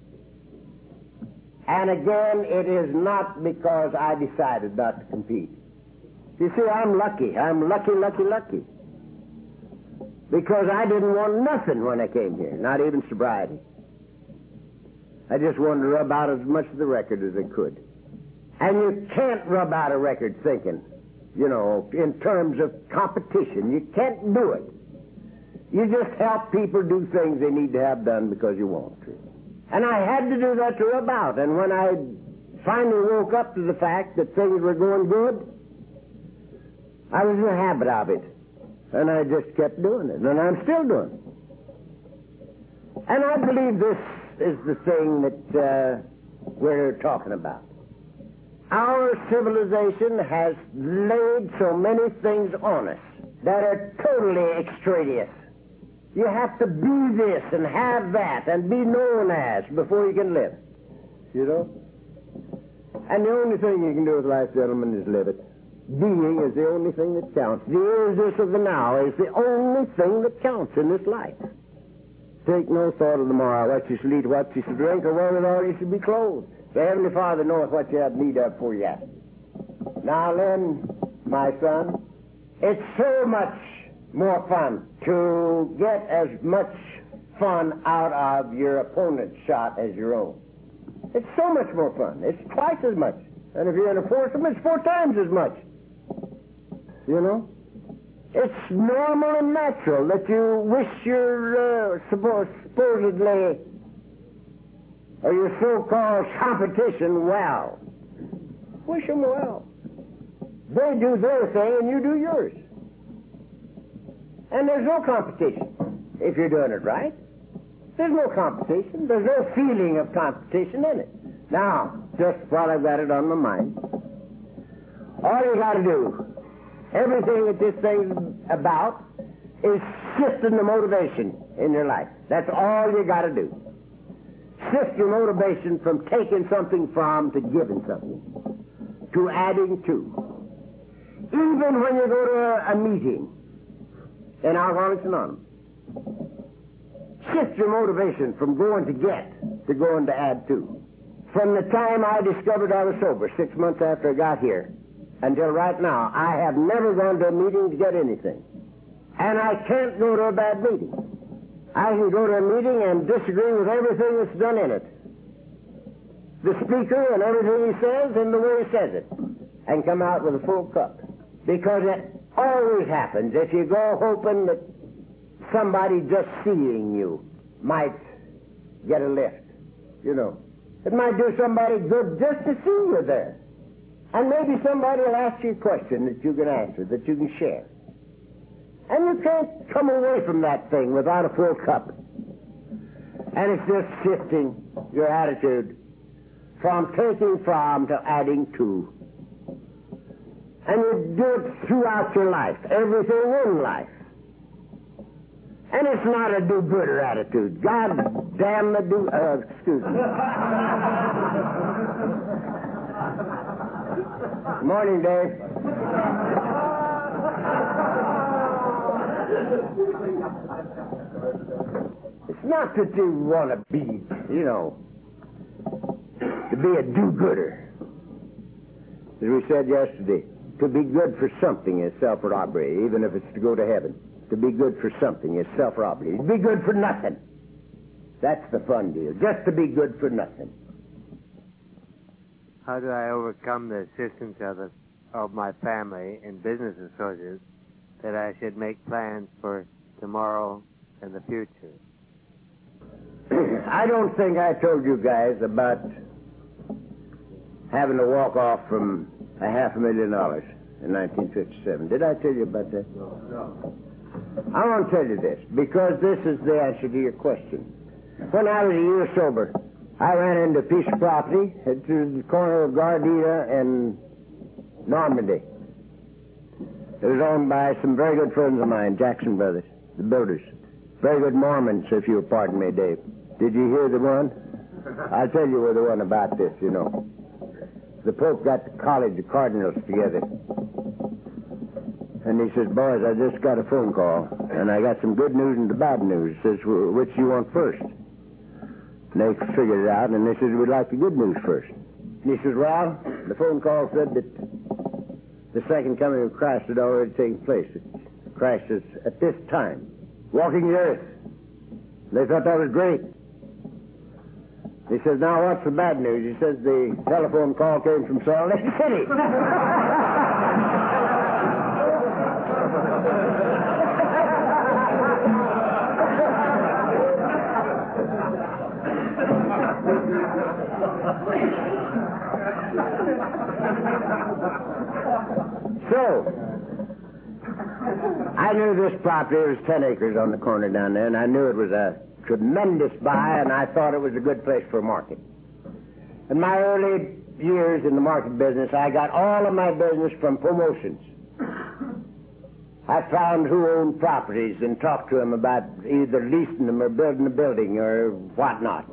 And again, it is not because I decided not to compete. You see, I'm lucky. I'm lucky. Because I didn't want nothing when I came here, not even sobriety. I just wanted to rub out as much of the record as I could. And you can't rub out a record thinking, you know, in terms of competition. You can't do it. You just help people do things they need to have done because you want to. And I had to do that to rub out. And when I finally woke up to the fact that things were going good, I was in the habit of it. And I just kept doing it. And I'm still doing it. And I believe this is the thing that we're talking about. Our civilization has laid so many things on us that are totally extraneous. You have to be this and have that and be known as before you can live. You know? And the only thing you can do with life, gentlemen, is live it. Being is the only thing that counts. The is-this of the now is the only thing that counts in this life. Take no thought of the morrow, what you shall eat, what you shall drink, or wherewithal you shall be clothed. The Heavenly Father knoweth what you have need of for you. Now then, my son, it's so much more fun to get as much fun out of your opponent's shot as your own. It's so much more fun. It's twice as much. And if you're in a foursome, it's 4 times as much. You know? It's normal and natural that you wish your supposedly or your so-called competition well. Wish them well. They do their thing and you do yours. And there's no competition if you're doing it right. There's no competition. There's no feeling of competition in it. Now, just while I've got it on my mind, all you got to do, everything that this thing's about, is shifting the motivation in your life. That's all you got to do. Shift your motivation from taking something from to giving something, to adding to. Even when you go to a meeting in Alcoholics Anonymous, shift your motivation from going to get to going to add to. From the time I discovered I was sober, 6 months after I got here, until right now, I have never gone to a meeting to get anything. And I can't go to a bad meeting. I can go to a meeting and disagree with everything that's done in it. The speaker and everything he says and the way he says it. And come out with a full cup. Because it always happens if you go hoping that somebody just seeing you might get a lift. You know. It might do somebody good just to see you there. And maybe somebody will ask you a question that you can answer, that you can share. And you can't come away from that thing without a full cup. And it's just shifting your attitude from taking from to adding to. And you do it throughout your life, everything in life. And it's not a do-gooder attitude. God damn the excuse me. Morning, Dave. It's not that you want to be, to be a do-gooder. As we said yesterday, to be good for something is self-robbery, even if it's to go to heaven. To be good for something is self-robbery. To be good for nothing. That's the fun deal. Just to be good for nothing. How do I overcome the insistence of my family and business associates that I should make plans for tomorrow and the future? I don't think I told you guys about having to walk off from $500,000 in 1957. Did I tell you about that? No. I want to tell you this, because this is the answer to your question. When I was a year sober, I ran into a piece of property at the corner of Gardena and Normandy. It was owned by some very good friends of mine, Jackson Brothers, the builders. Very good Mormons, if you'll pardon me, Dave. Did you hear the one? I'll tell you the one about this, The Pope got the College of Cardinals together. And he says, boys, I just got a phone call, and I got some good news and the bad news. He says, which do you want first? And they figured it out, and they said, we'd like the good news first. And he says, well, the phone call said that the second coming of Christ had already taken place. Christ is, at this time, walking the earth. They thought that was great. He says, now what's the bad news? He says, the telephone call came from Salt Lake City. So, I knew this property was 10 acres on the corner down there, and I knew it was a tremendous buy, and I thought it was a good place for a market. In my early years in the market business, I got all of my business from promotions. I found who owned properties and talked to them about either leasing them or building a building or whatnot,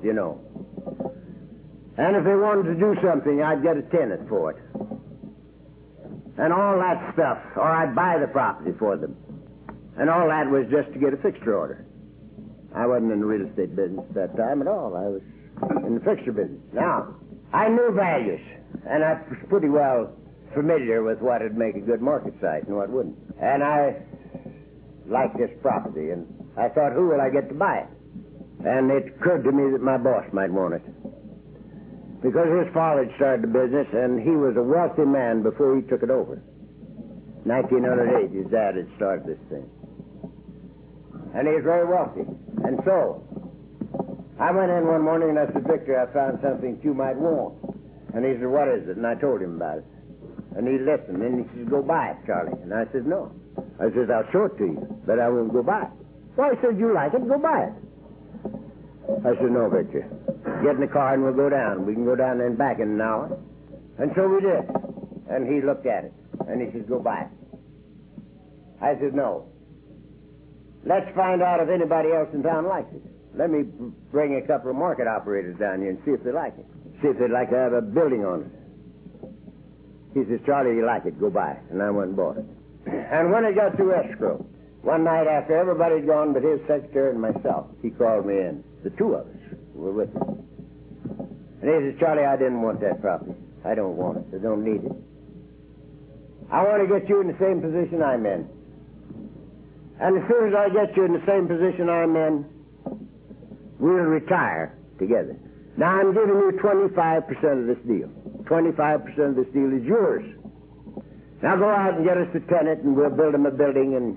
And if they wanted to do something, I'd get a tenant for it. And all that stuff, or I'd buy the property for them. And all that was just to get a fixture order. I wasn't in the real estate business at that time at all. I was in the fixture business. Now, I knew values, and I was pretty well familiar with what would make a good market site and what wouldn't. And I liked this property, and I thought, who will I get to buy it? And it occurred to me that my boss might want it. Because his father had started the business, and he was a wealthy man before he took it over. 1908, his dad had started this thing. And he was very wealthy. And so, I went in one morning and I said, Victor, I found something that you might want. And he said, what is it? And I told him about it. And he listened. And he said, go buy it, Charlie. And I said, no. I said, I'll show it to you, but I won't go buy it. Well, he said, you like it, go buy it. I said, no, Victor. Get in the car and we'll go down. We can go down there and back in an hour. And so we did. And he looked at it. And he said, go buy it. I said, no. Let's find out if anybody else in town likes it. Let me bring a couple of market operators down here and see if they like it. See if they'd like to have a building on it. He says, Charlie, you like it, go buy it. And I went and bought it. And when it got through escrow, one night after everybody had gone but his secretary and myself, he called me in. The two of us were with him. And he says, Charlie, I didn't want that property. I don't want it. I don't need it. I want to get you in the same position I'm in. And as soon as I get you in the same position I'm in, we'll retire together. Now, I'm giving you 25% of this deal. 25% of this deal is yours. Now, go out and get us a tenant, and we'll build him a building, and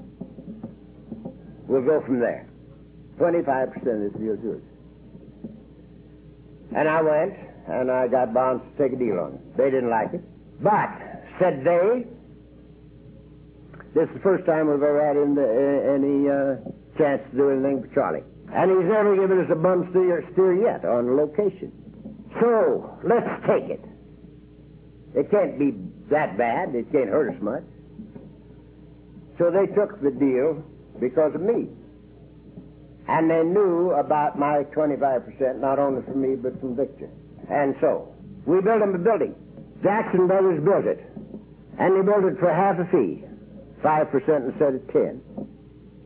we'll go from there. 25% of this deal is yours. And I went, and I got bonds to take a deal on it. They didn't like it. But, said they, this is the first time we've ever had any chance to do anything for Charlie. And he's never given us a bum steer yet on location. So, let's take it. It can't be that bad. It can't hurt us much. So they took the deal because of me. And they knew about my 25%, not only from me, but from Victor. And so, we built him a building. Jackson Brothers built it. And they built it for half a fee. 5% instead of 10.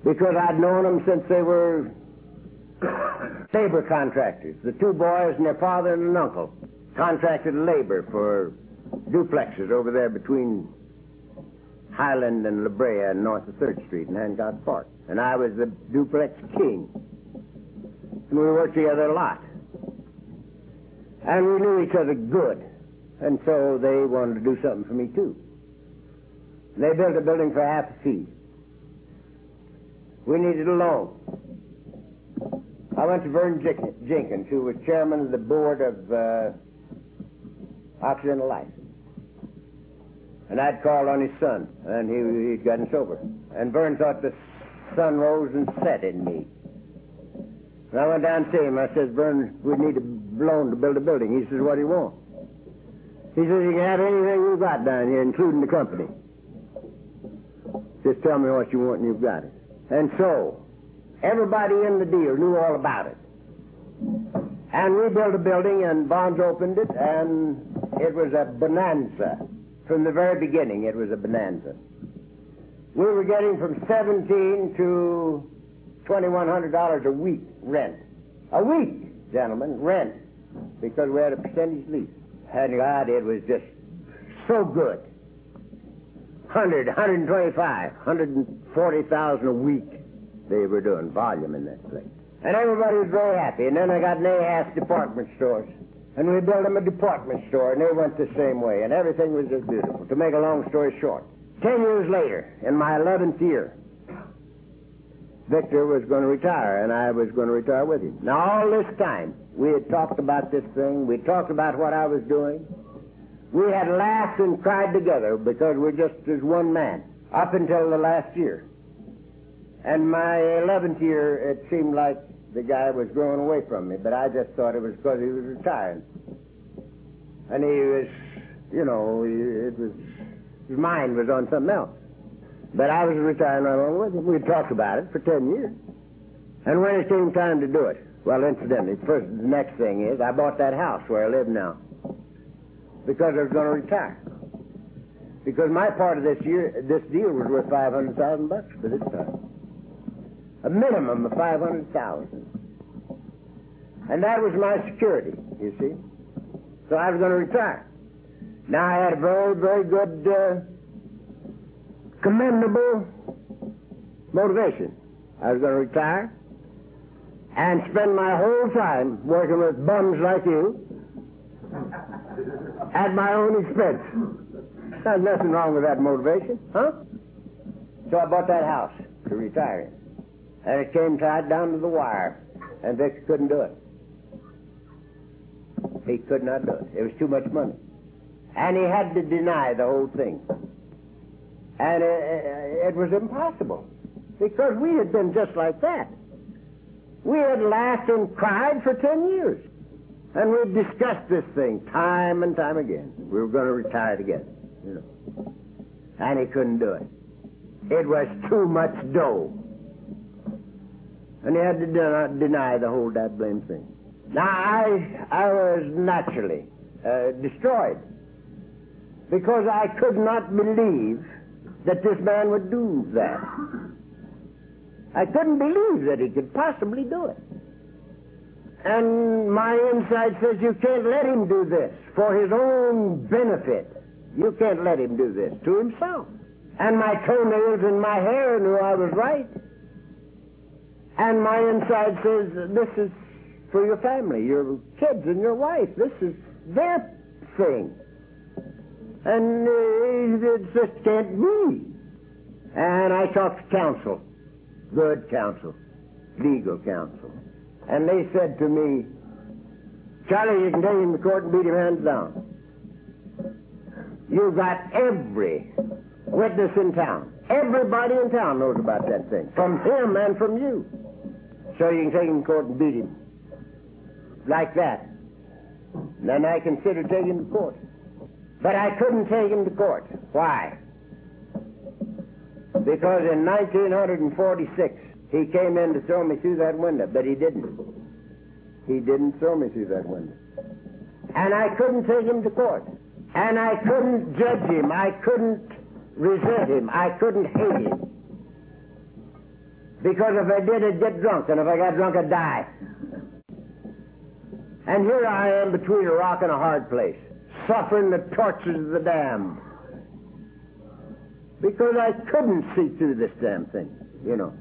because I'd known them since they were labor contractors. The two boys and their father and an uncle contracted labor for duplexes over there between Highland and La Brea and north of 3rd Street in Hancock Park. And I was the duplex king. And we worked together a lot. And we knew each other good. And so they wanted to do something for me, too. They built a building for half a fee. We needed a loan. I went to Vern Jenkins, who was chairman of the board of Occidental Life. And I'd called on his son, and he'd gotten sober. And Vern thought the sun rose and set in me. And I went down to see him. I said, Vern, we need a loan to build a building. He says, what do you want? He says, you can have anything you've got down here, including the company. Just tell me what you want and you've got it. And so, everybody in the deal knew all about it. And we built a building, and Bonds opened it, and it was a bonanza. From the very beginning, it was a bonanza. We were getting from $1,700 to $2,100 a week rent. A week, gentlemen, rent, because we had a percentage lease. And God, it was just so good. 100, 125, 140,000 a week they were doing volume in that place. And everybody was very happy. And then I got Nahas department stores. And we built them a department store, and they went the same way. And everything was just beautiful. To make a long story short, 10 years later, in my 11th year, Victor was going to retire, and I was going to retire with him. Now, all this time, we had talked about this thing. We talked about what I was doing. We had laughed and cried together because we're just as one man up until the last year. And my 11th year, it seemed like the guy was growing away from me, but I just thought it was because he was retiring. And he was, you know, his mind was on something else. But I was retiring right along with him. We talked about it for 10 years. And when it came time to do it, well, incidentally, the next thing is I bought that house where I live now because I was going to retire. Because my part of this deal was worth $500,000 for this time. A minimum of $500,000. And that was my security, you see. So I was going to retire. Now I had a very, very good, commendable motivation. I was going to retire and spend my whole time working with bums like you at my own expense. There's nothing wrong with that motivation, huh? So I bought that house to retire in. And it came tied down to the wire, and Victor couldn't do it. He could not do it. It was too much money. And he had to deny the whole thing. And it was impossible, because we had been just like that. We had laughed and cried for 10 years. And we'd discussed this thing time and time again. We were going to retire together, you know. And he couldn't do it. It was too much dough. And he had to deny the whole that blame thing. Now, I was naturally destroyed because I could not believe that this man would do that. I couldn't believe that he could possibly do it. And my inside says, you can't let him do this for his own benefit. You can't let him do this to himself. And my toenails and my hair knew I was right. And my inside says, this is for your family, your kids and your wife. This is their thing. And it just can't be. And I talked to counsel, good counsel, legal counsel. And they said to me, Charlie, you can take him to court and beat him hands down. You've got every witness in town. Everybody in town knows about that thing, from him and from you. So you can take him to court and beat him. Like that. Then I considered taking him to court. But I couldn't take him to court. Why? Because in 1946, he came in to throw me through that window, but he didn't. He didn't throw me through that window. And I couldn't take him to court. And I couldn't judge him. I couldn't resent him. I couldn't hate him. Because if I did, I'd get drunk, and if I got drunk, I'd die. And here I am between a rock and a hard place, suffering the tortures of the damned. Because I couldn't see through this damn thing, you know.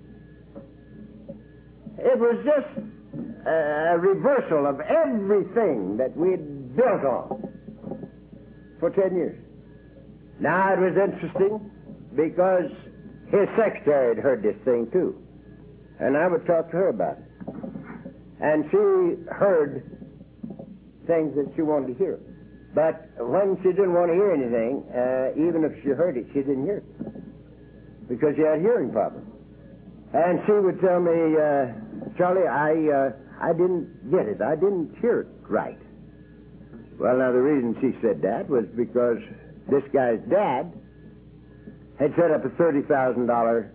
It was just a reversal of everything that we'd built on for 10 years. Now, it was interesting because his secretary had heard this thing, too. And I would talk to her about it. And she heard things that she wanted to hear. But when she didn't want to hear anything, even if she heard it, she didn't hear it. Because she had a hearing problem. And she would tell me, Charlie, I didn't get it. I didn't hear it right. Well, now, the reason she said that was because this guy's dad had set up a $30,000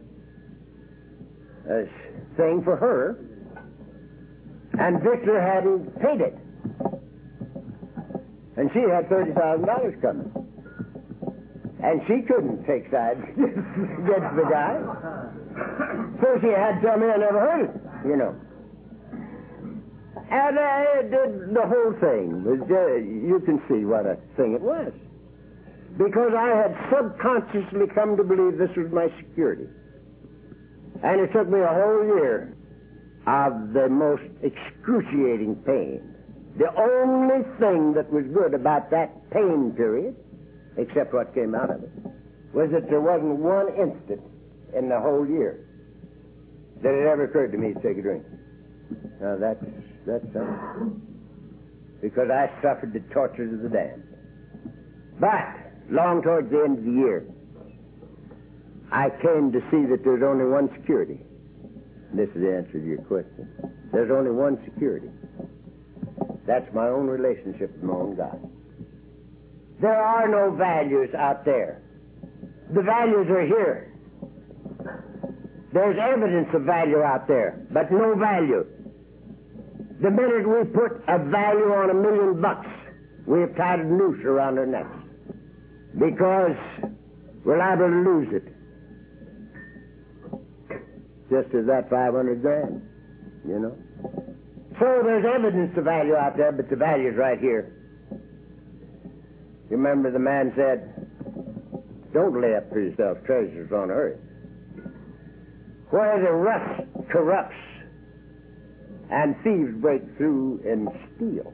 thing for her, and Victor hadn't paid it. And she had $30,000 coming. And she couldn't take sides against the guy. So she had to tell me I never heard it, you know. And I did the whole thing. You can see what a thing it was. Because I had subconsciously come to believe this was my security. And it took me a whole year of the most excruciating pain. The only thing that was good about that pain period, except what came out of it, was that there wasn't one instant in the whole year that it ever occurred to me to take a drink. Now, that's something. Because I suffered the tortures of the damned. But, long towards the end of the year, I came to see that there's only one security. This is the answer to your question. There's only one security. That's my own relationship with my own God. There are no values out there. The values are here. There's evidence of value out there, but no value. The minute we put a value on $1 million, we have tied a noose around our necks. Because we're liable to lose it. Just as that 500 grand, you know. So there's evidence of value out there, but the value's right here. You remember the man said, don't lay up for yourself treasures on earth, where the rust corrupts and thieves break through and steal.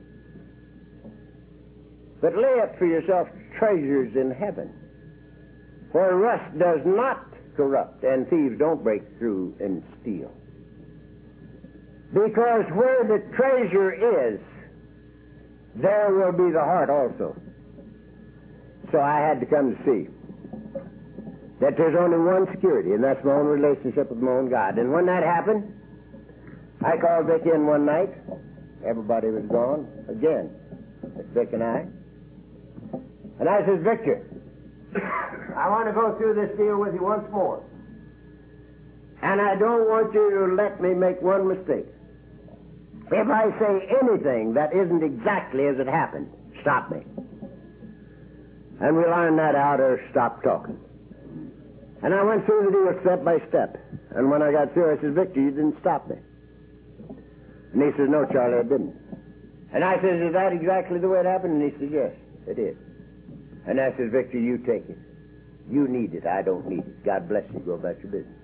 But lay up for yourself treasures in heaven, where rust does not corrupt and thieves don't break through and steal. Because where the treasure is, there will be the heart also. So I had to come to see that there's only one security, and that's my own relationship with my own God. And when that happened, I called Vic in one night. Everybody was gone again, but Vic and I. And I said, Victor, I want to go through this deal with you once more. And I don't want you to let me make one mistake. If I say anything that isn't exactly as it happened, stop me. And we'll iron that out or stop talking. And I went through the deal step by step. And when I got through, I said, Victor, you didn't stop me. And he says, no, Charlie, I didn't. And I says, is that exactly the way it happened? And he says, yes, it is. And I says, Victor, you take it. You need it. I don't need it. God bless you. Go about your business.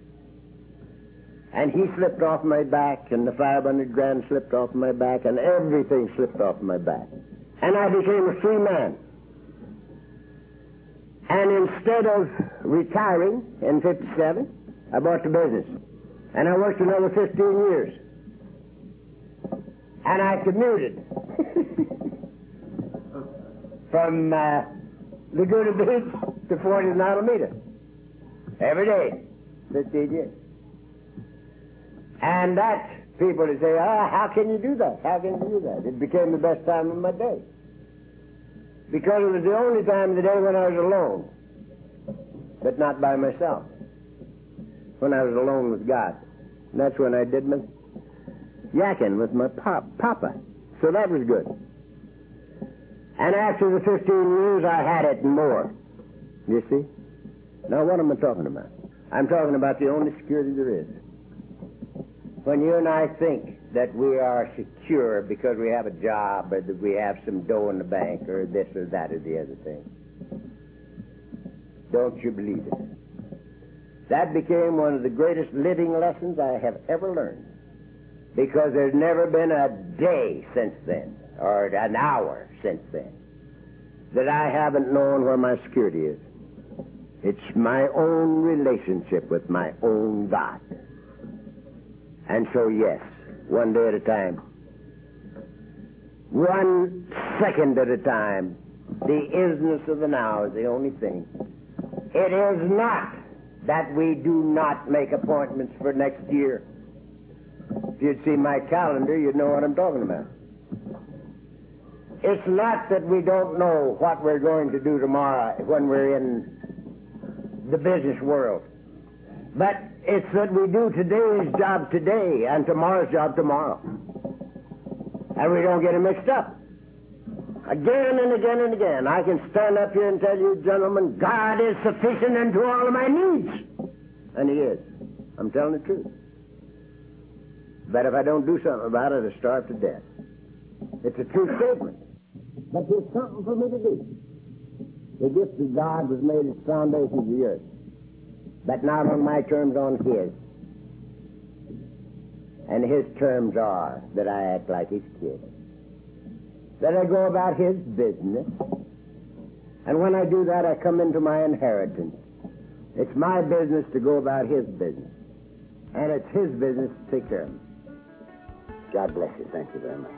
And he slipped off my back, and the 500 grand slipped off my back, and everything slipped off my back. And I became a free man. And instead of retiring in 57, I bought the business. And I worked another 15 years. And I commuted from Laguna Beach to Fort in Alameda every day, 15 years. And that, people would say, how can you do that? How can you do that? It became the best time of my day. Because it was the only time of the day when I was alone, but not by myself. When I was alone with God. And that's when I did my yakking with my papa. So that was good. And after the 15 years, I had it more. You see? Now, what am I talking about? I'm talking about the only security there is. When you and I think that we are secure because we have a job or that we have some dough in the bank or this or that or the other thing, don't you believe it? That became one of the greatest living lessons I have ever learned, because there's never been a day since then or an hour since then that I haven't known where my security is. It's my own relationship with my own God. And so, yes, one day at a time, 1 second at a time, the isness of the now is the only thing. It is not that we do not make appointments for next year. If you'd see my calendar, you'd know what I'm talking about. It's not that we don't know what we're going to do tomorrow when we're in the business world. But it's that we do today's job today and tomorrow's job tomorrow. And we don't get it mixed up. Again and again and again, I can stand up here and tell you, gentlemen, God is sufficient unto all of my needs. And He is. I'm telling the truth. But if I don't do something about it, I'll starve to death. It's a true statement. But there's something for me to do. The gift of God was made its foundations of the earth. But not on my terms, on His. And His terms are that I act like His kid. That I go about His business. And when I do that, I come into my inheritance. It's my business to go about His business. And it's His business to take care of me. God bless you. Thank you very much.